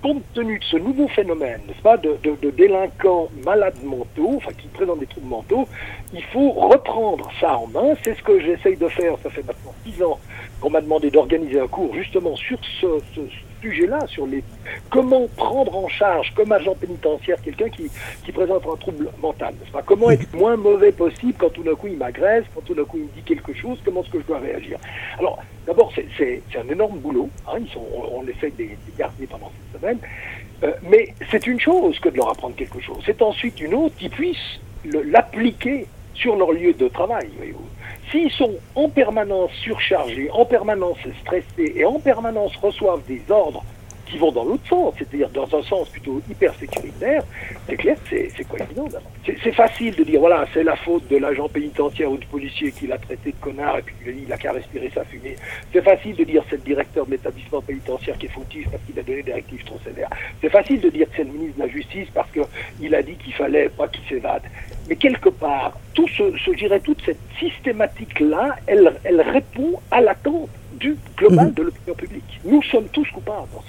compte tenu de ce nouveau phénomène, n'est-ce pas, de délinquants malades mentaux, enfin qui présentent des troubles mentaux, il faut reprendre ça en main. C'est ce que j'essaye de faire. Ça fait maintenant 6 ans qu'on m'a demandé d'organiser un cours justement sur ce sujet-là, sur comment prendre en charge comme agent pénitentiaire quelqu'un qui présente un trouble mental, n'est-ce pas? Comment être moins mauvais possible quand tout d'un coup il m'agresse, quand tout d'un coup il me dit quelque chose, comment est-ce que je dois réagir? Alors, d'abord, c'est un énorme boulot, hein, on essaie de les garder pendant cette semaine, mais c'est une chose que de leur apprendre quelque chose. C'est ensuite une autre qu'ils puissent l'appliquer sur leur lieu de travail, voyez-vous. S'ils sont en permanence surchargés, en permanence stressés et en permanence reçoivent des ordres qui vont dans l'autre sens, c'est-à-dire dans un sens plutôt hyper sécuritaire, c'est clair que c'est pas évident d'abord. C'est facile de dire, voilà, c'est la faute de l'agent pénitentiaire ou du policier qui l'a traité de connard et puis il a qu'à respirer sa fumée. C'est facile de dire c'est le directeur de l'établissement pénitentiaire qui est fautif parce qu'il a donné des directives trop sévères. C'est facile de dire que c'est le ministre de la Justice parce qu'il a dit qu'il fallait pas qu'il s'évade. Mais quelque part, toute cette systématique-là, elle répond à l'attente du global de l'opinion publique. Nous sommes tous coupables dans